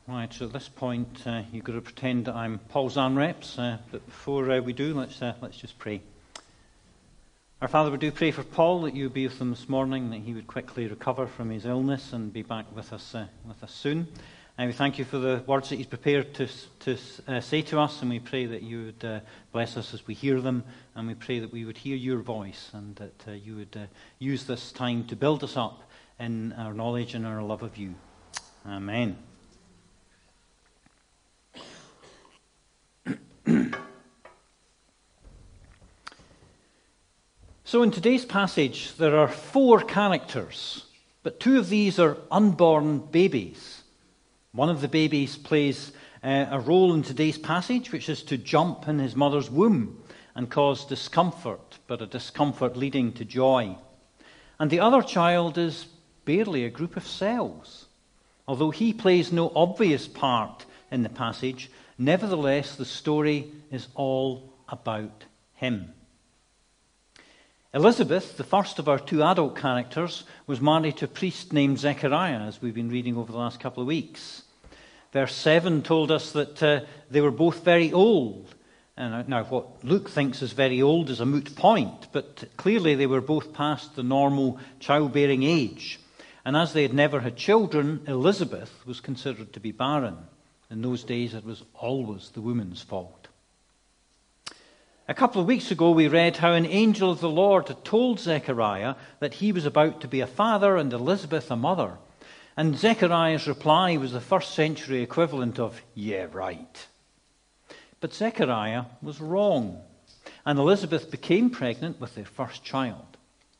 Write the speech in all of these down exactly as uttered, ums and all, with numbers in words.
Right, so at this point, uh, you've got to pretend that I'm Paul Zanreps, uh, but before uh, we do, let's uh, let's just pray. Our Father, we do pray for Paul that you would be with him this morning, that he would quickly recover from his illness and be back with us uh, with us soon. And we thank you for the words that he's prepared to to uh, say to us, and we pray that you would uh, bless us as we hear them, and we pray that we would hear your voice, and that uh, you would uh, use this time to build us up in our knowledge and our love of you. Amen. So in today's passage, there are four characters, but two of these are unborn babies. One of the babies plays uh, a role in today's passage, which is to jump in his mother's womb and cause discomfort, but a discomfort leading to joy. And the other child is barely a group of cells. Although he plays no obvious part in the passage, nevertheless, the story is all about him. Elizabeth, the first of our two adult characters, was married to a priest named Zechariah, as we've been reading over the last couple of weeks. Verse seven told us that uh, they were both very old. And now, what Luke thinks is very old is a moot point, but clearly they were both past the normal childbearing age. And as they had never had children, Elizabeth was considered to be barren. In those days, it was always the woman's fault. A couple of weeks ago, we read how an angel of the Lord had told Zechariah that he was about to be a father and Elizabeth a mother. And Zechariah's reply was the first century equivalent of, yeah, right. But Zechariah was wrong, and Elizabeth became pregnant with their first child.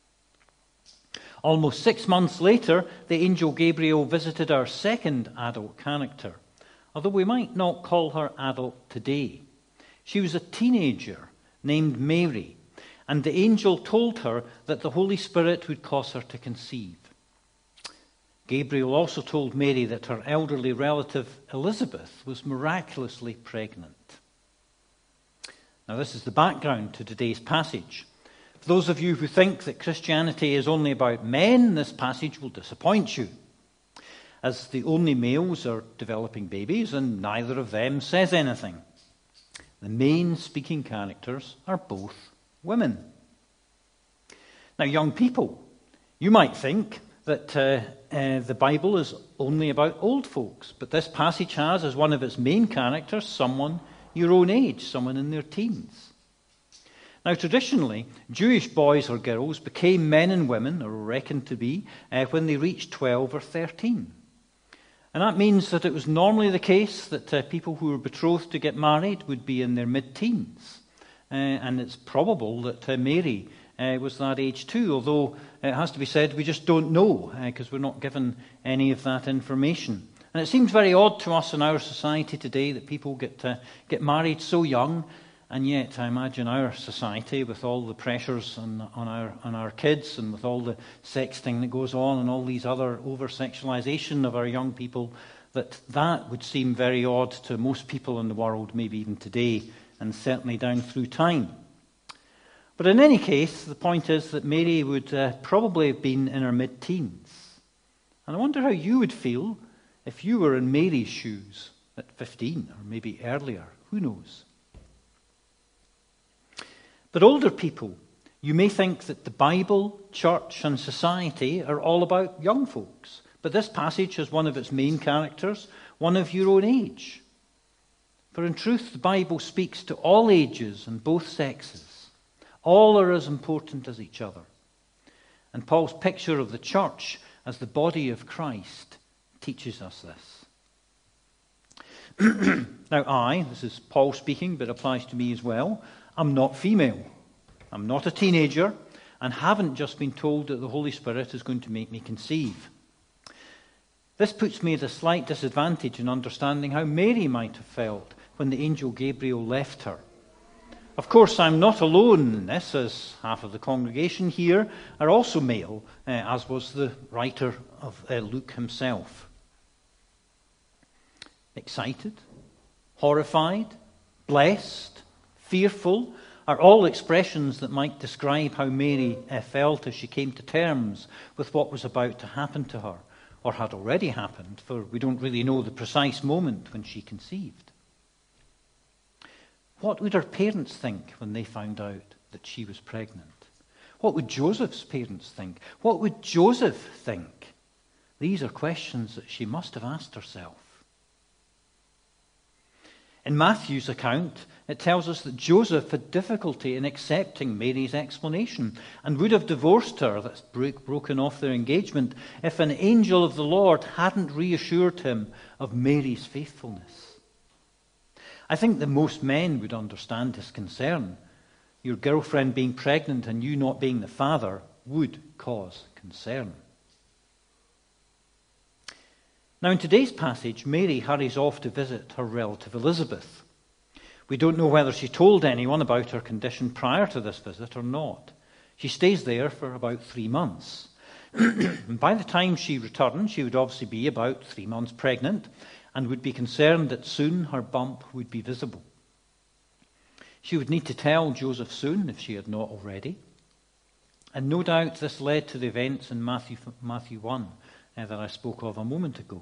Almost six months later, the angel Gabriel visited our second adult character, although we might not call her adult today. She was a teenager named Mary, and the angel told her that the Holy Spirit would cause her to conceive. Gabriel also told Mary that her elderly relative Elizabeth was miraculously pregnant. Now, this is the background to today's passage. For those of you who think that Christianity is only about men, this passage will disappoint you, as the only males are developing babies and neither of them says anything. The main speaking characters are both women. Now, young people, you might think that uh, uh, the Bible is only about old folks, but this passage has as one of its main characters someone your own age, someone in their teens. Now, traditionally, Jewish boys or girls became men and women, or reckoned to be, uh, when they reached twelve or thirteen. And that means that it was normally the case that uh, people who were betrothed to get married would be in their mid-teens. Uh, and it's probable that uh, Mary uh, was that age too, although it has to be said we just don't know, because uh, we're not given any of that information. And it seems very odd to us in our society today that people get uh, get married so young, and yet I imagine our society, with all the pressures on, on our on our kids and with all the sexting that goes on and all these other over-sexualization of our young people, that that would seem very odd to most people in the world, maybe even today, and certainly down through time. But in any case, the point is that Mary would uh, probably have been in her mid-teens. And I wonder how you would feel if you were in Mary's shoes at fifteen, or maybe earlier. Who knows? But older people, you may think that the Bible, church, and society are all about young folks. But this passage has one of its main characters, one of your own age. For in truth, the Bible speaks to all ages and both sexes. All are as important as each other. And Paul's picture of the church as the body of Christ teaches us this. Now I, this is Paul speaking, but applies to me as well, I'm not female. I'm not a teenager, and haven't just been told that the Holy Spirit is going to make me conceive. This puts me at a slight disadvantage in understanding how Mary might have felt when the angel Gabriel left her. Of course, I'm not alone in this, as half of the congregation here are also male, uh, as was the writer of uh, Luke himself. Excited, horrified, blessed, fearful are all expressions that might describe how Mary uh, felt as she came to terms with what was about to happen to her, or had already happened, for we don't really know the precise moment when she conceived. What would her parents think when they found out that she was pregnant? What would Joseph's parents think? What would Joseph think? These are questions that she must have asked herself. In Matthew's account, it tells us that Joseph had difficulty in accepting Mary's explanation and would have divorced her, that's broken off their engagement, if an angel of the Lord hadn't reassured him of Mary's faithfulness. I think that most men would understand his concern. Your girlfriend being pregnant and you not being the father would cause concern. Now, in today's passage, Mary hurries off to visit her relative Elizabeth. We don't know whether she told anyone about her condition prior to this visit or not. She stays there for about three months. And by the time she returned, she would obviously be about three months pregnant and would be concerned that soon her bump would be visible. She would need to tell Joseph soon, if she had not already. And no doubt this led to the events in Matthew, Matthew one uh, that I spoke of a moment ago.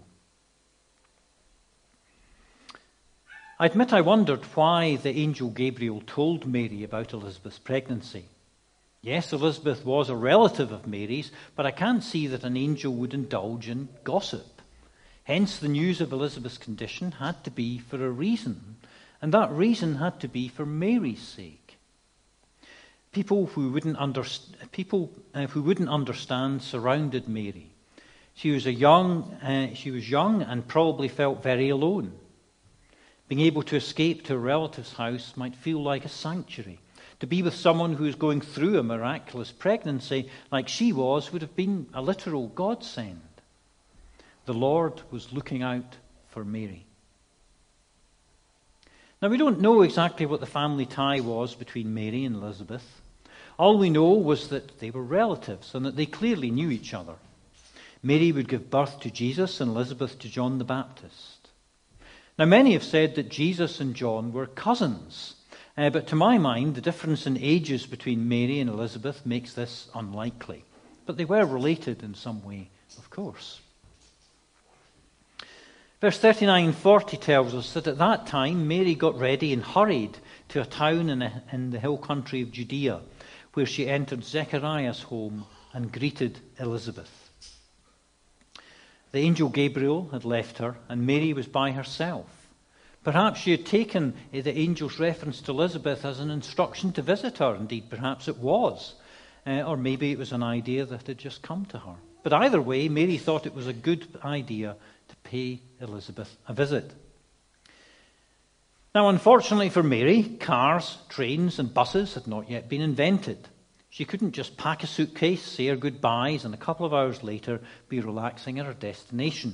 I admit I wondered why the angel Gabriel told Mary about Elizabeth's pregnancy. Yes, Elizabeth was a relative of Mary's, but I can't see that an angel would indulge in gossip. Hence, the news of Elizabeth's condition had to be for a reason, and that reason had to be for Mary's sake. People who wouldn't, underst- people, uh, who wouldn't understand surrounded Mary. She was a young, uh, she was young and probably felt very alone. Being able to escape to a relative's house might feel like a sanctuary. To be with someone who is going through a miraculous pregnancy like she was would have been a literal godsend. The Lord was looking out for Mary. Now, we don't know exactly what the family tie was between Mary and Elizabeth. All we know was that they were relatives and that they clearly knew each other. Mary would give birth to Jesus and Elizabeth to John the Baptist. Now, many have said that Jesus and John were cousins, uh, but to my mind, the difference in ages between Mary and Elizabeth makes this unlikely. But they were related in some way, of course. Verse thirty-nine forty tells us that at that time Mary got ready and hurried to a town in, a, in the hill country of Judea, where she entered Zechariah's home and greeted Elizabeth. The angel Gabriel had left her, and Mary was by herself. Perhaps she had taken the angel's reference to Elizabeth as an instruction to visit her. Indeed, perhaps it was. Uh, or maybe it was an idea that had just come to her. But either way, Mary thought it was a good idea to pay Elizabeth a visit. Now, unfortunately for Mary, cars, trains, and buses had not yet been invented. She couldn't just pack a suitcase, say her goodbyes, and a couple of hours later be relaxing at her destination.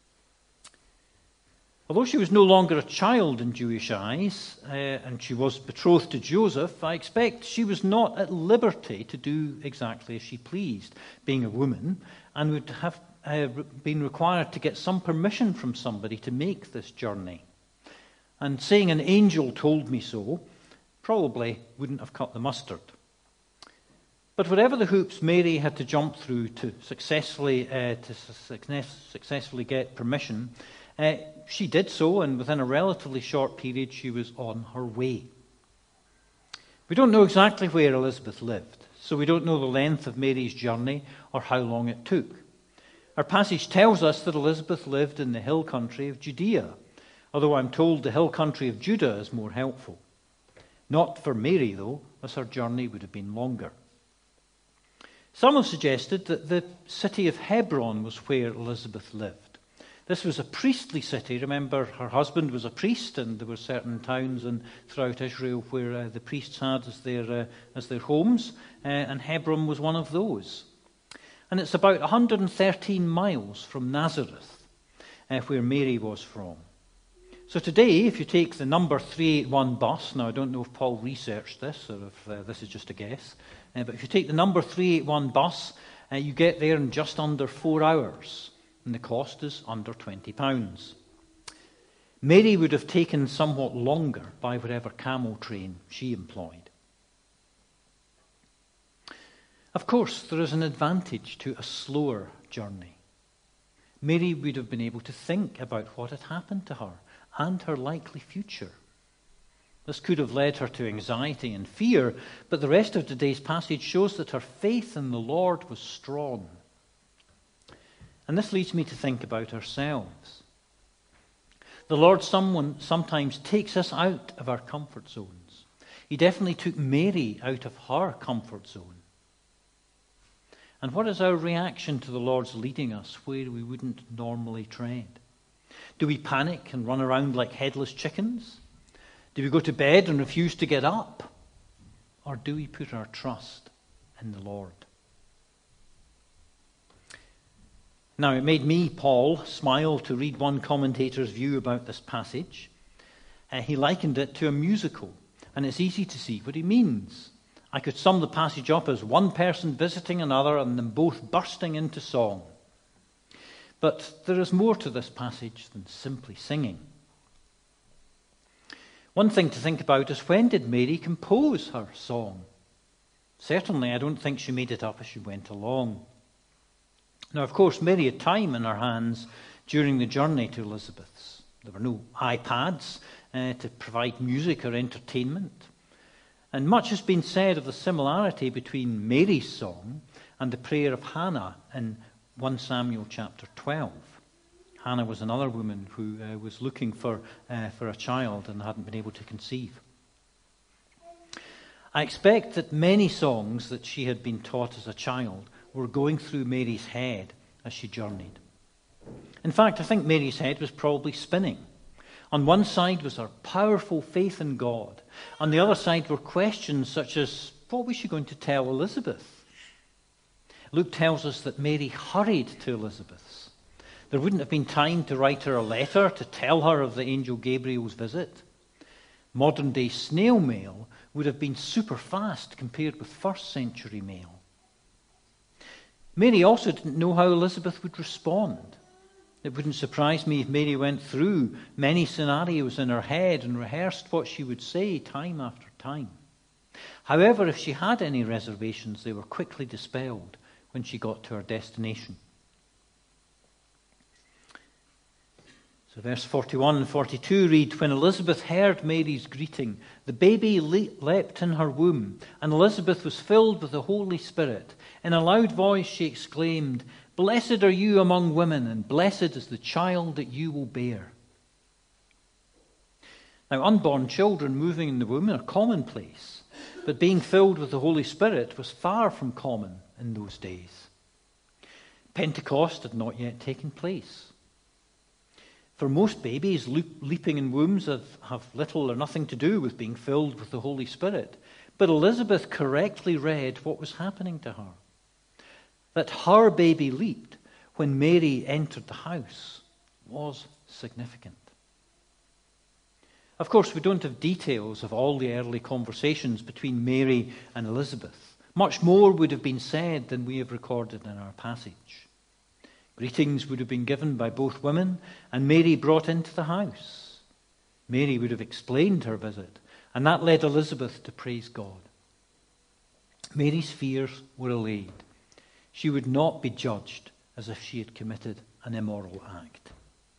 Although she was no longer a child in Jewish eyes, uh, and she was betrothed to Joseph, I expect she was not at liberty to do exactly as she pleased, being a woman, and would have uh, been required to get some permission from somebody to make this journey. And saying an angel told me so probably wouldn't have cut the mustard. But whatever the hoops Mary had to jump through to successfully uh, to success, successfully get permission, uh, she did so, and within a relatively short period she was on her way. We don't know exactly where Elizabeth lived, so we don't know the length of Mary's journey or how long it took. Our passage tells us that Elizabeth lived in the hill country of Judea, although I'm told the hill country of Judah is more helpful. Not for Mary, though, as her journey would have been longer. Some have suggested that the city of Hebron was where Elizabeth lived. This was a priestly city. Remember, her husband was a priest, and there were certain towns and throughout Israel where uh, the priests had as their uh, as their homes, uh, and Hebron was one of those. And it's about one hundred thirteen miles from Nazareth, uh, where Mary was from. So today, if you take the number three eighty-one bus, now I don't know if Paul researched this or if uh, this is just a guess, uh, but if you take the number three eighty-one bus, uh, you get there in just under four hours, and the cost is under twenty pounds. Mary would have taken somewhat longer by whatever camel train she employed. Of course, there is an advantage to a slower journey. Mary would have been able to think about what had happened to her and her likely future. This could have led her to anxiety and fear, but the rest of today's passage shows that her faith in the Lord was strong. And this leads me to think about ourselves. The Lord someone sometimes takes us out of our comfort zones. He definitely took Mary out of her comfort zone. And what is our reaction to the Lord's leading us where we wouldn't normally tread? Do we panic and run around like headless chickens? Do we go to bed and refuse to get up? Or do we put our trust in the Lord? Now, it made me, Paul, smile to read one commentator's view about this passage. Uh, he likened it to a musical, and it's easy to see what he means. I could sum the passage up as one person visiting another and them both bursting into song. But there is more to this passage than simply singing. One thing to think about is, when did Mary compose her song? Certainly, I don't think she made it up as she went along. Now, of course, Mary had time in her hands during the journey to Elizabeth's. There were no iPads uh, to provide music or entertainment. And much has been said of the similarity between Mary's song and the prayer of Hannah in First Samuel chapter twelve. Hannah was another woman who uh, was looking for, uh, for a child and hadn't been able to conceive. I expect that many songs that she had been taught as a child were going through Mary's head as she journeyed. In fact, I think Mary's head was probably spinning. On one side was her powerful faith in God. On the other side were questions such as, what was she going to tell Elizabeth? Luke tells us that Mary hurried to Elizabeth's. There wouldn't have been time to write her a letter to tell her of the angel Gabriel's visit. Modern-day snail mail would have been super fast compared with first century mail. Mary also didn't know how Elizabeth would respond. It wouldn't surprise me if Mary went through many scenarios in her head and rehearsed what she would say time after time. However, if she had any reservations, they were quickly dispelled when she got to her destination. So verse forty-one and forty-two read, "When Elizabeth heard Mary's greeting, the baby le- leapt in her womb, and Elizabeth was filled with the Holy Spirit. In a loud voice she exclaimed, 'Blessed are you among women, and blessed is the child that you will bear.'" Now, unborn children moving in the womb are commonplace, but being filled with the Holy Spirit was far from common in those days. Pentecost had not yet taken place. For most babies, leaping in wombs have, have little or nothing to do with being filled with the Holy Spirit. But Elizabeth correctly read what was happening to her. That her baby leaped when Mary entered the house was significant. Of course, we don't have details of all the early conversations between Mary and Elizabeth. Much more would have been said than we have recorded in our passage. Greetings would have been given by both women, and Mary brought into the house. Mary would have explained her visit, and that led Elizabeth to praise God. Mary's fears were allayed. She would not be judged as if she had committed an immoral act.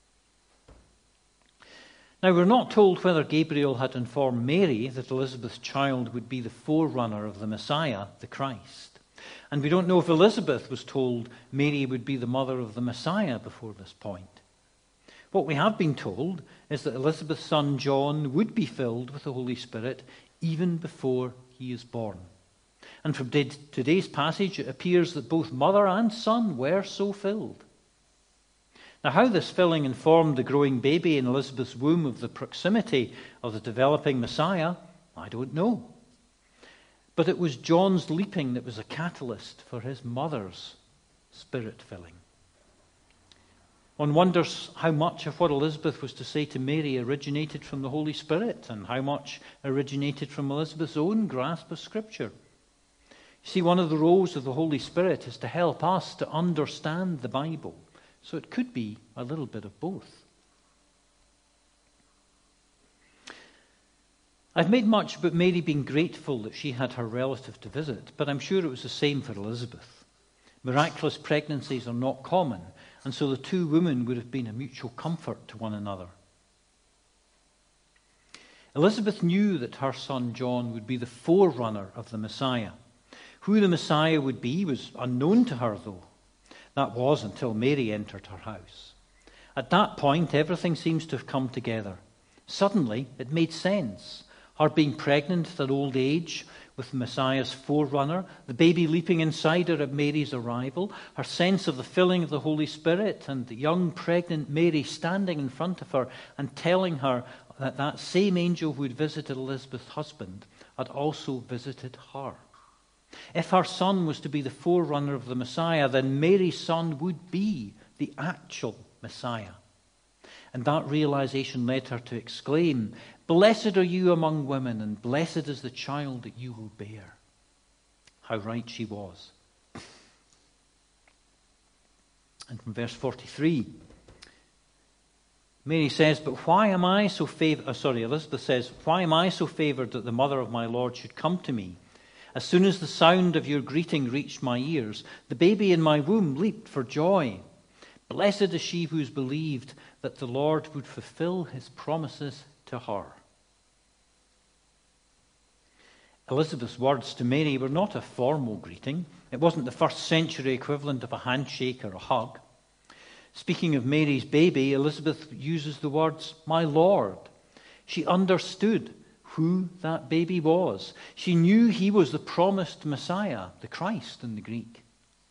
Now, we're not told whether Gabriel had informed Mary that Elizabeth's child would be the forerunner of the Messiah, the Christ. And we don't know if Elizabeth was told Mary would be the mother of the Messiah before this point. What we have been told is that Elizabeth's son John would be filled with the Holy Spirit even before he is born. And from today's passage, it appears that both mother and son were so filled. Now, how this filling informed the growing baby in Elizabeth's womb of the proximity of the developing Messiah, I don't know. But it was John's leaping that was a catalyst for his mother's spirit filling. One wonders how much of what Elizabeth was to say to Mary originated from the Holy Spirit and how much originated from Elizabeth's own grasp of Scripture. You see, one of the roles of the Holy Spirit is to help us to understand the Bible. So it could be a little bit of both. I've made much about Mary being grateful that she had her relative to visit, but I'm sure it was the same for Elizabeth. Miraculous pregnancies are not common, and so the two women would have been a mutual comfort to one another. Elizabeth knew that her son John would be the forerunner of the Messiah. Who the Messiah would be was unknown to her, though. That was until Mary entered her house. At that point, everything seems to have come together. Suddenly, it made sense. Her being pregnant at an old age with the Messiah's forerunner, the baby leaping inside her at Mary's arrival, her sense of the filling of the Holy Spirit, and the young pregnant Mary standing in front of her and telling her that that same angel who had visited Elizabeth's husband had also visited her. If her son was to be the forerunner of the Messiah, then Mary's son would be the actual Messiah. And that realization led her to exclaim, "Blessed are you among women, and blessed is the child that you will bear." How right she was. And from verse forty-three, Mary says, "But why am I so favored?" Oh, sorry, Elizabeth says, "Why am I so favored that the mother of my Lord should come to me? As soon as the sound of your greeting reached my ears, the baby in my womb leaped for joy. Blessed is she who has believed that the Lord would fulfill his promises to her." Elizabeth's words to Mary were not a formal greeting. It wasn't the first century equivalent of a handshake or a hug. Speaking of Mary's baby, Elizabeth uses the words, "my Lord." She understood who that baby was. She knew he was the promised Messiah, the Christ in the Greek.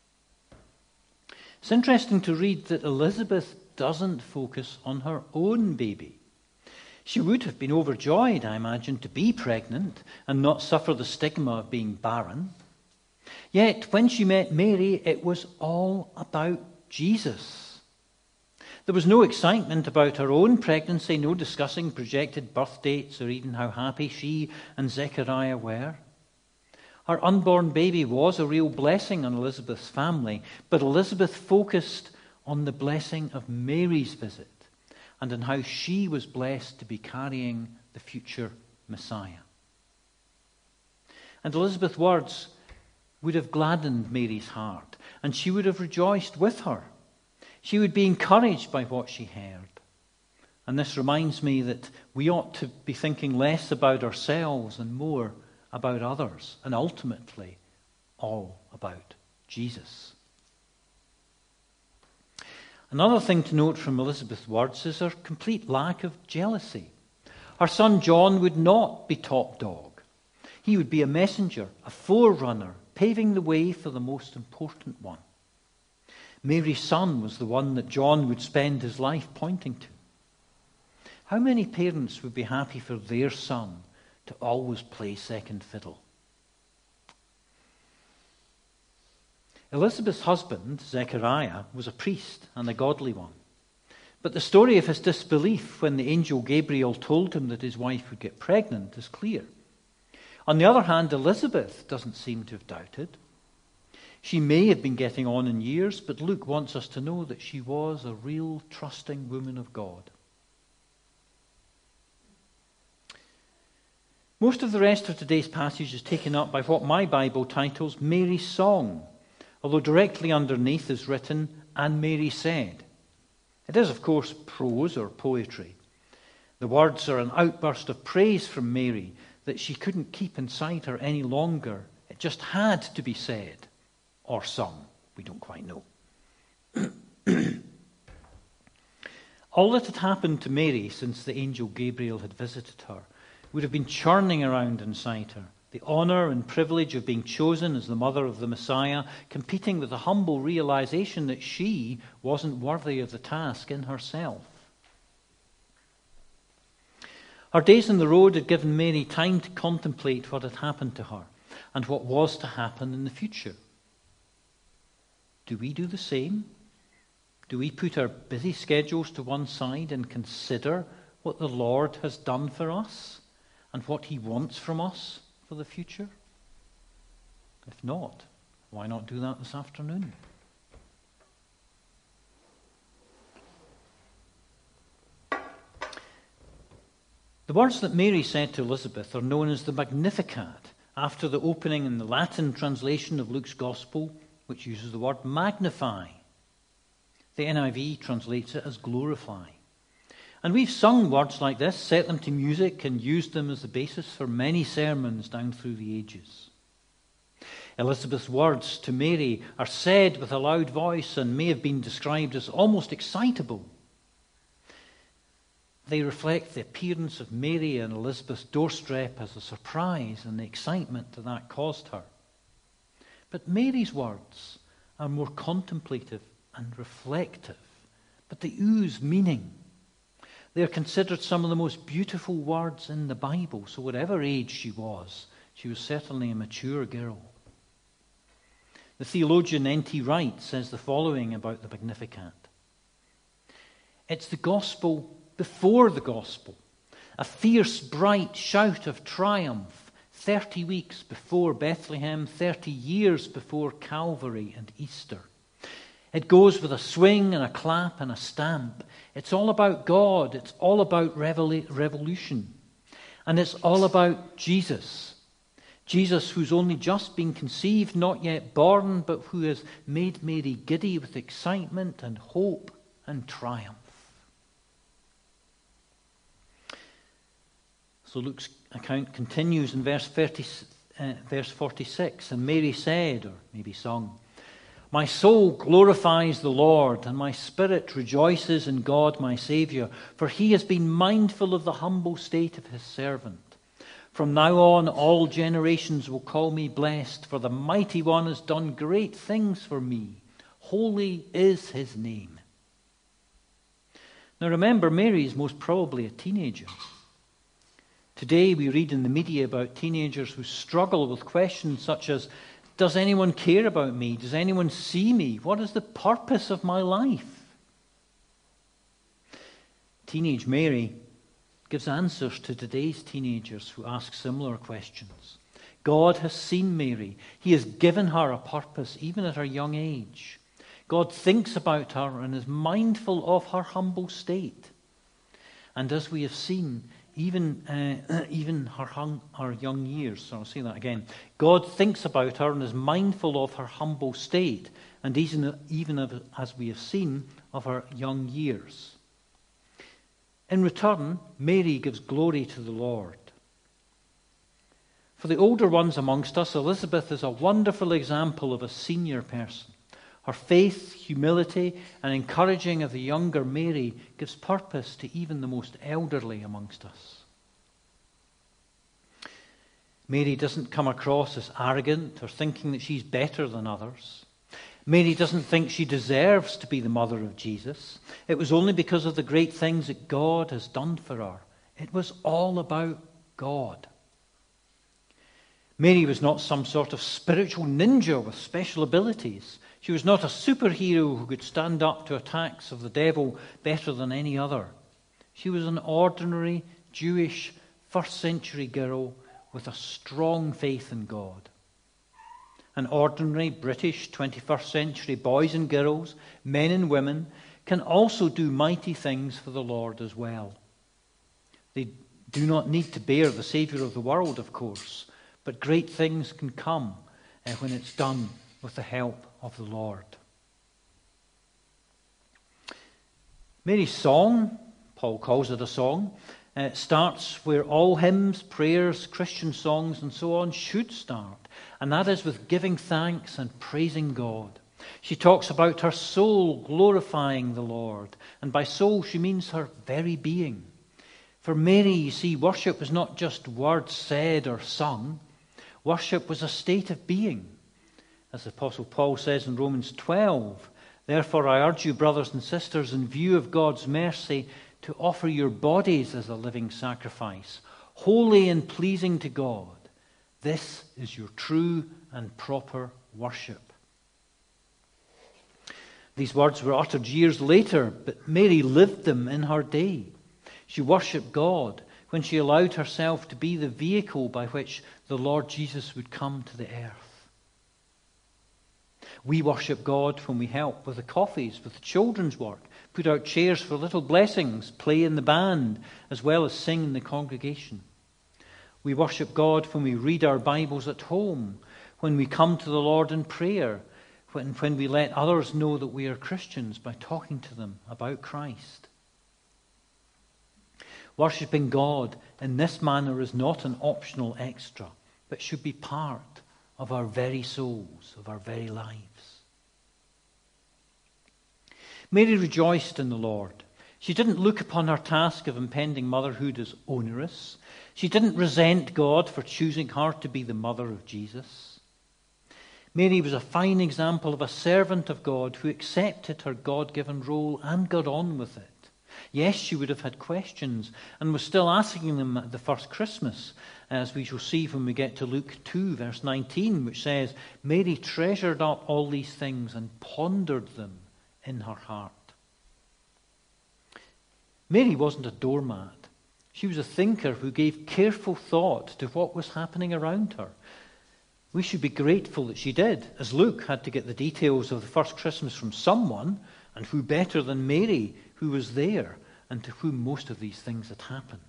It's interesting to read that Elizabeth doesn't focus on her own baby. She would have been overjoyed, I imagine, to be pregnant and not suffer the stigma of being barren. Yet, when she met Mary, it was all about Jesus. There was no excitement about her own pregnancy, no discussing projected birth dates or even how happy she and Zechariah were. Her unborn baby was a real blessing on Elizabeth's family, but Elizabeth focused on the blessing of Mary's visit and on how she was blessed to be carrying the future Messiah. And Elizabeth's words would have gladdened Mary's heart, and she would have rejoiced with her. She would be encouraged by what she heard. And this reminds me that we ought to be thinking less about ourselves and more about others, and ultimately all about Jesus. Another thing to note from Elizabeth's words is her complete lack of jealousy. Her son John would not be top dog. He would be a messenger, a forerunner, paving the way for the most important one. Mary's son was the one that John would spend his life pointing to. How many parents would be happy for their son to always play second fiddle? Elizabeth's husband, Zechariah, was a priest and a godly one. But the story of his disbelief when the angel Gabriel told him that his wife would get pregnant is clear. On the other hand, Elizabeth doesn't seem to have doubted. She may have been getting on in years, but Luke wants us to know that she was a real trusting woman of God. Most of the rest of today's passage is taken up by what my Bible titles Mary's Song, although directly underneath is written, "And Mary said." It is, of course, prose or poetry. The words are an outburst of praise from Mary that she couldn't keep inside her any longer. It just had to be said. Or sung. We don't quite know. All that had happened to Mary since the angel Gabriel had visited her would have been churning around inside her. The honor and privilege of being chosen as the mother of the Messiah, competing with the humble realization that she wasn't worthy of the task in herself. Her days on the road had given Mary time to contemplate what had happened to her and what was to happen in the future. Do we do the same? Do we put our busy schedules to one side and consider what the Lord has done for us and what he wants from us for the future? If not, why not do that this afternoon? The words that Mary said to Elizabeth are known as the Magnificat, after the opening in the Latin translation of Luke's Gospel, which uses the word magnify. The N I V translates it as glorify. And we've sung words like this, set them to music, and used them as the basis for many sermons down through the ages. Elizabeth's words to Mary are said with a loud voice and may have been described as almost excitable. They reflect the appearance of Mary on Elizabeth's doorstep as a surprise and the excitement that that caused her. But Mary's words are more contemplative and reflective, but they ooze meaning. They are considered some of the most beautiful words in the Bible, so whatever age she was, she was certainly a mature girl. The theologian N T Wright says the following about the Magnificat. It's the gospel before the gospel, a fierce, bright shout of triumph, thirty weeks before Bethlehem, thirty years before Calvary and Easter. It goes with a swing and a clap and a stamp. It's all about God. It's all about revol- revolution. And it's all about Jesus. Jesus, who's only just been conceived, not yet born, but who has made Mary giddy with excitement and hope and triumph. So Luke's account continues in verse, thirty, uh, verse forty-six. And Mary said, or maybe sung, "My soul glorifies the Lord, and my spirit rejoices in God my Saviour, for he has been mindful of the humble state of his servant. From now on all generations will call me blessed, for the Mighty One has done great things for me. Holy is his name." Now remember, Mary is most probably a teenager. Today we read in the media about teenagers who struggle with questions such as, does anyone care about me? Does anyone see me? What is the purpose of my life? Teenage Mary gives answers to today's teenagers who ask similar questions. God has seen Mary. He has given her a purpose, even at her young age. God thinks about her and is mindful of her humble state. And as we have seen, even uh, even her, hung, her young years, so I'll say that again. God thinks about her and is mindful of her humble state, and even, even as we have seen, of her young years. In return, Mary gives glory to the Lord. For the older ones amongst us, Elizabeth is a wonderful example of a senior person. Her faith, humility, and encouraging of the younger Mary gives purpose to even the most elderly amongst us. Mary doesn't come across as arrogant or thinking that she's better than others. Mary doesn't think she deserves to be the mother of Jesus. It was only because of the great things that God has done for her. It was all about God. Mary was not some sort of spiritual ninja with special abilities. She was not a superhero who could stand up to attacks of the devil better than any other. She was an ordinary Jewish first century girl with a strong faith in God. And ordinary British twenty-first century boys and girls, men and women, can also do mighty things for the Lord as well. They do not need to bear the Saviour of the world, of course, but great things can come uh, when it's done with the help of the Lord. Mary's song, Paul calls it a song, uh, starts where all hymns, prayers, Christian songs and so on should start, and that is with giving thanks and praising God. She talks about her soul glorifying the Lord, and by soul she means her very being. For Mary, you see, worship was not just words said or sung. Worship was a state of being. As the Apostle Paul says in Romans twelve, "Therefore I urge you, brothers and sisters, in view of God's mercy, to offer your bodies as a living sacrifice, holy and pleasing to God. This is your true and proper worship." These words were uttered years later, but Mary lived them in her day. She worshipped God when she allowed herself to be the vehicle by which the Lord Jesus would come to the earth. We worship God when we help with the coffees, with the children's work, put out chairs for little blessings, play in the band, as well as sing in the congregation. We worship God when we read our Bibles at home, when we come to the Lord in prayer, when, when we let others know that we are Christians by talking to them about Christ. Worshipping God in this manner is not an optional extra, but should be part of our very souls, of our very lives. Mary rejoiced in the Lord. She didn't look upon her task of impending motherhood as onerous. She didn't resent God for choosing her to be the mother of Jesus. Mary was a fine example of a servant of God who accepted her God-given role and got on with it. Yes, she would have had questions and was still asking them at the first Christmas, as we shall see when we get to Luke two, verse nineteen, which says, Mary treasured up all these things and pondered them in her heart. Mary wasn't a doormat. She was a thinker who gave careful thought to what was happening around her. We should be grateful that she did, as Luke had to get the details of the first Christmas from someone, and who better than Mary, who was there, and to whom most of these things had happened.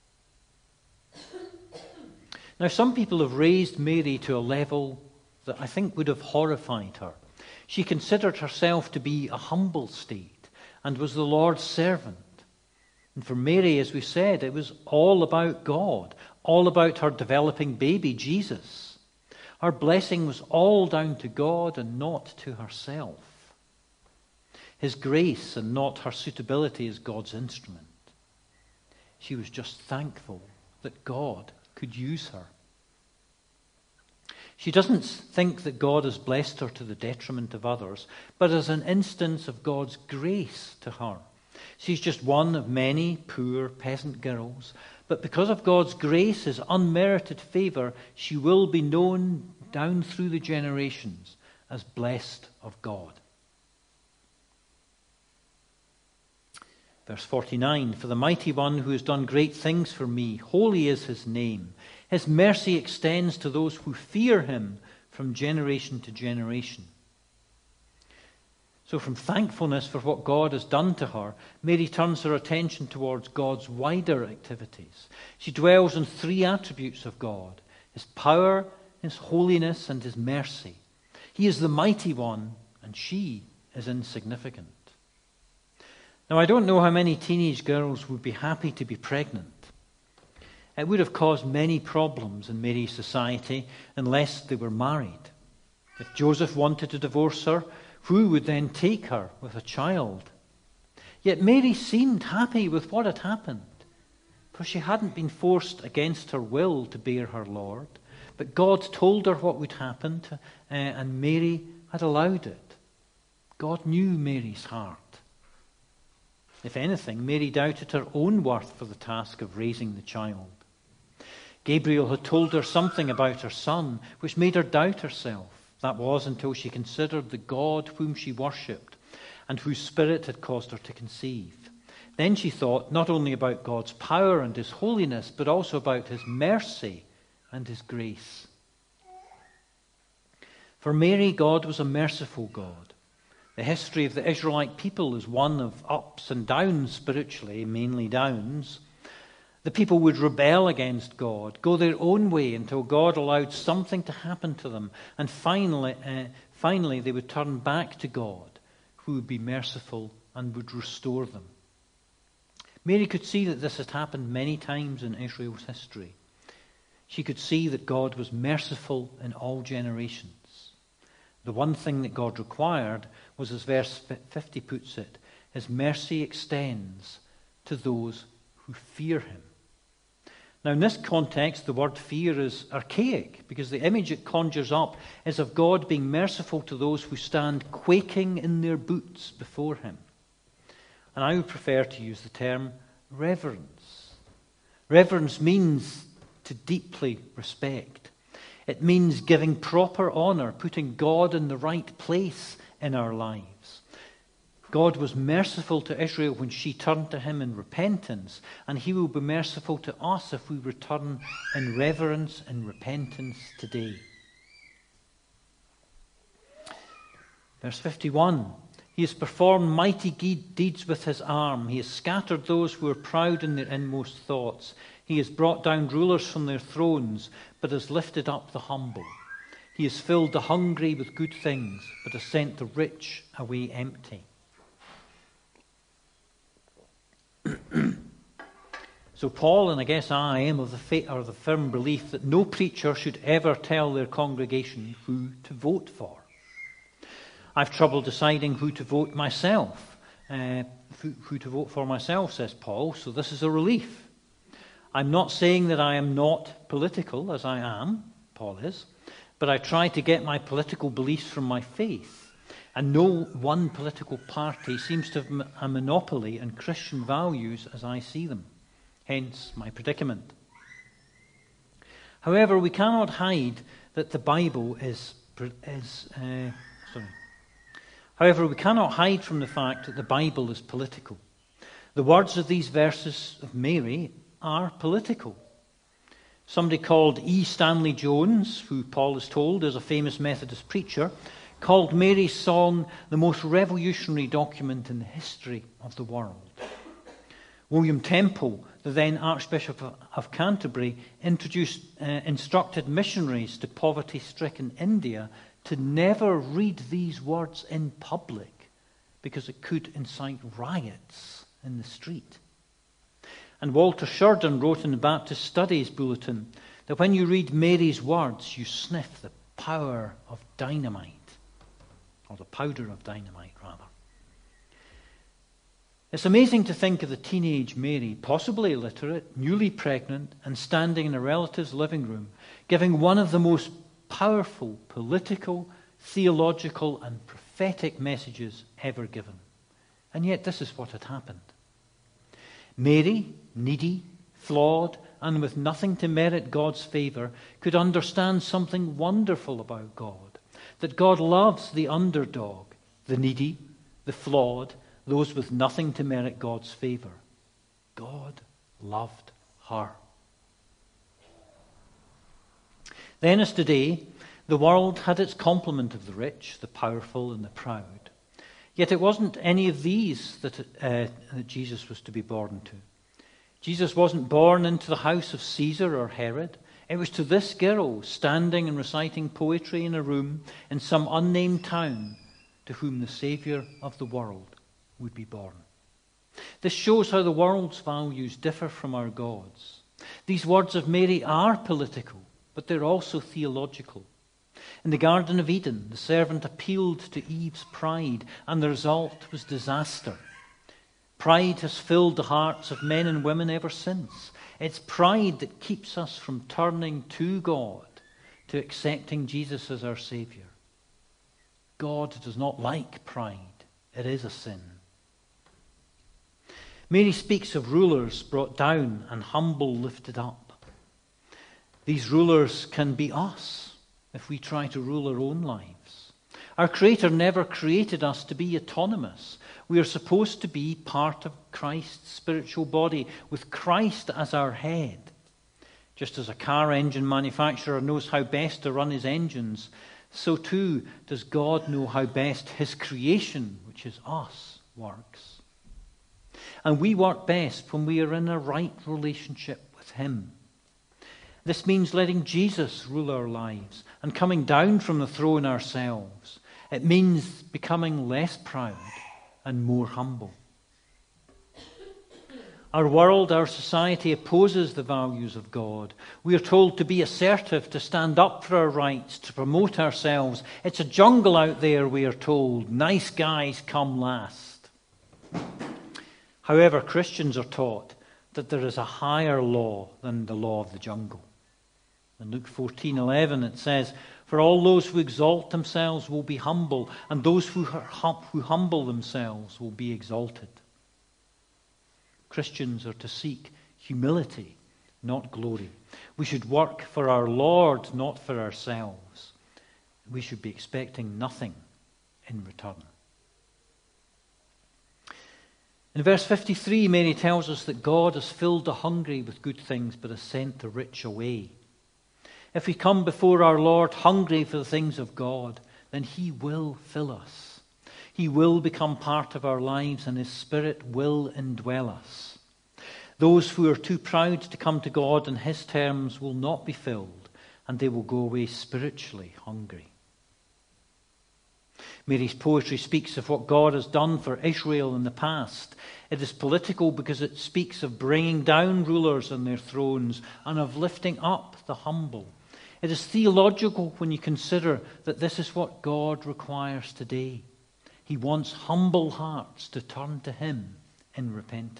Now, some people have raised Mary to a level that I think would have horrified her. She considered herself to be a humble state and was the Lord's servant. And for Mary, as we said, it was all about God, all about her developing baby, Jesus. Her blessing was all down to God and not to herself. His grace and not her suitability as God's instrument. She was just thankful that God could use her. She doesn't think that God has blessed her to the detriment of others, but as an instance of God's grace to her. She's just one of many poor peasant girls, but because of God's grace, His unmerited favor, she will be known down through the generations as blessed of God. Verse forty-nine, for the mighty one who has done great things for me, holy is his name. His mercy extends to those who fear him from generation to generation. So from thankfulness for what God has done to her, Mary turns her attention towards God's wider activities. She dwells on three attributes of God: His power, His holiness, and His mercy. He is the mighty one, and she is insignificant. Now, I don't know how many teenage girls would be happy to be pregnant. It would have caused many problems in Mary's society unless they were married. If Joseph wanted to divorce her, who would then take her with a child? Yet Mary seemed happy with what had happened, for she hadn't been forced against her will to bear her Lord, but God told her what would happen, to, uh, and Mary had allowed it. God knew Mary's heart. If anything, Mary doubted her own worth for the task of raising the child. Gabriel had told her something about her son, which made her doubt herself. That was until she considered the God whom she worshipped and whose spirit had caused her to conceive. Then she thought not only about God's power and His holiness, but also about His mercy and His grace. For Mary, God was a merciful God. The history of the Israelite people is one of ups and downs spiritually, mainly downs. The people would rebel against God, go their own way until God allowed something to happen to them, and finally, uh, finally they would turn back to God, who would be merciful and would restore them. Mary could see that this had happened many times in Israel's history. She could see that God was merciful in all generations. The one thing that God required was, as verse fifty puts it, His mercy extends to those who fear Him. Now, in this context, the word fear is archaic, because the image it conjures up is of God being merciful to those who stand quaking in their boots before Him. And I would prefer to use the term reverence. Reverence means to deeply respect. It means giving proper honor, putting God in the right place in our lives. God was merciful to Israel when she turned to Him in repentance, and He will be merciful to us if we return in reverence and repentance today. Verse fifty-one, He has performed mighty deeds with His arm. He has scattered those who are proud in their inmost thoughts. He has brought down rulers from their thrones, but has lifted up the humble. He has filled the hungry with good things, but has sent the rich away empty. So Paul, and I guess I, am of the fa- or the firm belief that no preacher should ever tell their congregation who to vote for. I've trouble deciding who to vote myself, uh, who, who to vote for myself, says Paul, so this is a relief. I'm not saying that I am not political, as I am, Paul is, but I try to get my political beliefs from my faith, and no one political party seems to have a monopoly on Christian values as I see them. Hence my predicament. However, we cannot hide that the Bible is, is uh, sorry. However, we cannot hide from the fact that the Bible is political. The words of these verses of Mary are political. Somebody called E. Stanley Jones, who Paul is told is a famous Methodist preacher, called Mary's song the most revolutionary document in the history of the world. William Temple, the then Archbishop of Canterbury, introduced, uh, instructed missionaries to poverty-stricken India to never read these words in public because it could incite riots in the street. And Walter Sheridan wrote in the Baptist Studies Bulletin that when you read Mary's words, you sniff the power of dynamite, or the powder of dynamite, rather. It's amazing to think of the teenage Mary, possibly illiterate, newly pregnant, and standing in a relative's living room, giving one of the most powerful political, theological, and prophetic messages ever given. And yet this is what had happened. Mary, needy, flawed, and with nothing to merit God's favour, could understand something wonderful about God. That God loves the underdog, the needy, the flawed, those with nothing to merit God's favour. God loved her. Then as today, the world had its complement of the rich, the powerful, and the proud. Yet it wasn't any of these that, uh, that Jesus was to be born to. Jesus wasn't born into the house of Caesar or Herod. It was to this girl standing and reciting poetry in a room in some unnamed town to whom the Saviour of the world would be born. This shows how the world's values differ from our God's. These words of Mary are political, but they're also theological. In the Garden of Eden, the serpent appealed to Eve's pride, and the result was disaster. Pride has filled the hearts of men and women ever since. It's pride that keeps us from turning to God, to accepting Jesus as our Saviour. God does not like pride. It is a sin. Mary speaks of rulers brought down and humble lifted up. These rulers can be us if we try to rule our own lives. Our Creator never created us to be autonomous. We are supposed to be part of Christ's spiritual body, with Christ as our head. Just as a car engine manufacturer knows how best to run his engines, so too does God know how best his creation, which is us, works. And we work best when we are in a right relationship with him. This means letting Jesus rule our lives and coming down from the throne ourselves. It means becoming less proud and more humble. Our world, our society opposes the values of God. We are told to be assertive, to stand up for our rights, to promote ourselves. It's a jungle out there, we are told. Nice guys come last. However, Christians are taught that there is a higher law than the law of the jungle. In Luke fourteen eleven it says, "For all those who exalt themselves will be humble, and those who, hum- who humble themselves will be exalted." Christians are to seek humility, not glory. We should work for our Lord, not for ourselves. We should be expecting nothing in return. In verse fifty-three, Mary tells us that God has filled the hungry with good things, but has sent the rich away. If we come before our Lord hungry for the things of God, then he will fill us. He will become part of our lives, and his Spirit will indwell us. Those who are too proud to come to God on his terms will not be filled, and they will go away spiritually hungry. Mary's poetry speaks of what God has done for Israel in the past. It is political because it speaks of bringing down rulers on their thrones and of lifting up the humble. It is theological when you consider that this is what God requires today. He wants humble hearts to turn to him in repentance.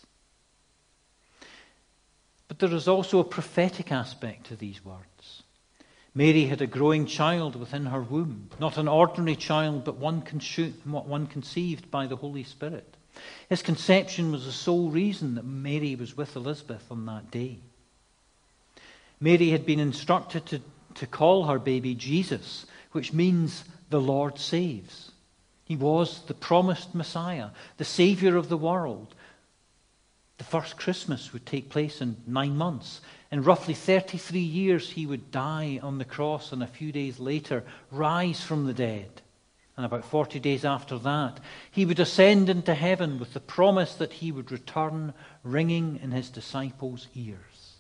But there is also a prophetic aspect to these words. Mary had a growing child within her womb, not an ordinary child, but one, consu- one conceived by the Holy Spirit. His conception was the sole reason that Mary was with Elizabeth on that day. Mary had been instructed to, to call her baby Jesus, which means the Lord saves. He was the promised Messiah, the Savior of the world. The first Christmas would take place in nine months. In roughly thirty-three years, he would die on the cross and a few days later rise from the dead. And about forty days after that, he would ascend into heaven with the promise that he would return ringing in his disciples' ears.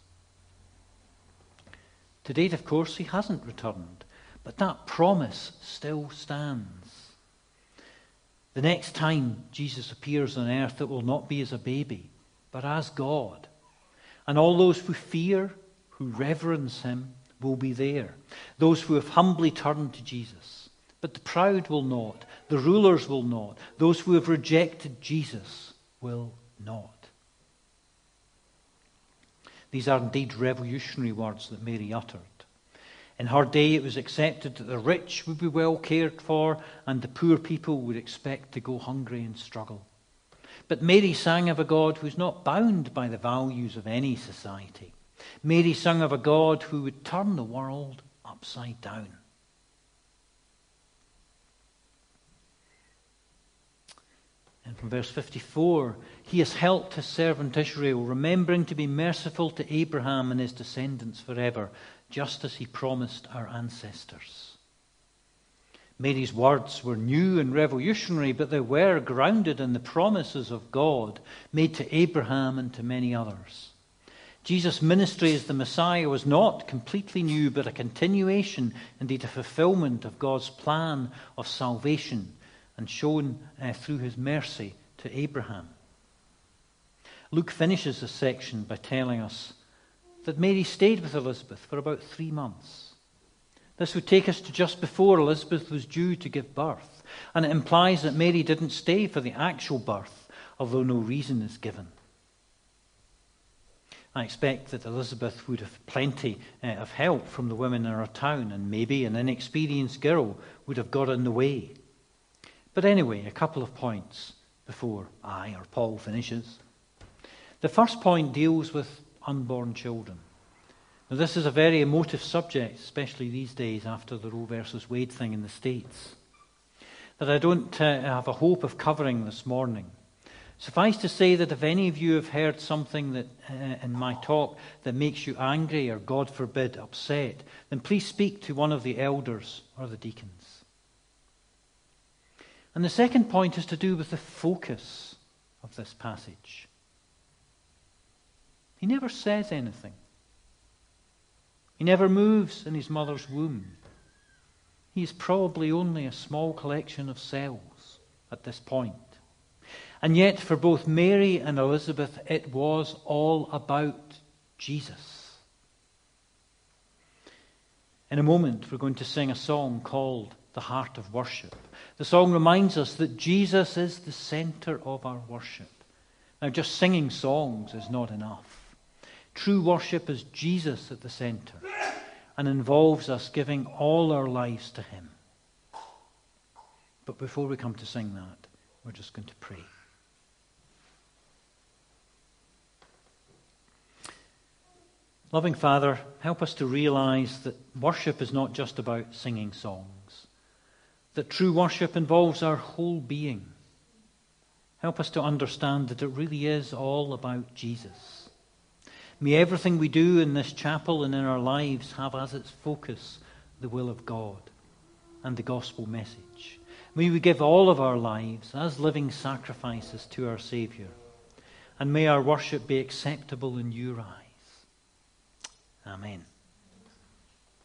To date, of course, he hasn't returned, but that promise still stands. The next time Jesus appears on earth, it will not be as a baby, but as God. And all those who fear, who reverence him, will be there. Those who have humbly turned to Jesus. But the proud will not. The rulers will not. Those who have rejected Jesus will not. These are indeed revolutionary words that Mary uttered. In her day, it was accepted that the rich would be well cared for and the poor people would expect to go hungry and struggle. But Mary sang of a God who is not bound by the values of any society. Mary sang of a God who would turn the world upside down. And from verse fifty-four, he has helped his servant Israel, remembering to be merciful to Abraham and his descendants forever, just as he promised our ancestors. Mary's words were new and revolutionary, but they were grounded in the promises of God made to Abraham and to many others. Jesus' ministry as the Messiah was not completely new, but a continuation, indeed a fulfillment of God's plan of salvation and shown uh, through his mercy to Abraham. Luke finishes this section by telling us that Mary stayed with Elizabeth for about three months. This would take us to just before Elizabeth was due to give birth, and it implies that Mary didn't stay for the actual birth, although no reason is given. I expect that Elizabeth would have plenty uh, of help from the women in her town, and maybe an inexperienced girl would have got in the way. But anyway, a couple of points before I or Paul finishes. The first point deals with unborn children. Now, this is a very emotive subject, especially these days after the Roe versus Wade thing in the States, that I don't uh, have a hope of covering this morning. Suffice to say that if any of you have heard something that uh, in my talk that makes you angry or, God forbid, upset, then please speak to one of the elders or the deacons. And the second point is to do with the focus of this passage. He never says anything. He never moves in his mother's womb. He is probably only a small collection of cells at this point. And yet, for both Mary and Elizabeth, it was all about Jesus. In a moment, we're going to sing a song called The Heart of Worship. The song reminds us that Jesus is the center of our worship. Now, just singing songs is not enough. True worship is Jesus at the center and involves us giving all our lives to him. But before we come to sing that, we're just going to pray. Loving Father, help us to realize that worship is not just about singing songs, that true worship involves our whole being. Help us to understand that it really is all about Jesus. May everything we do in this chapel and in our lives have as its focus the will of God and the gospel message. May we give all of our lives as living sacrifices to our Saviour. And may our worship be acceptable in your eyes. Amen.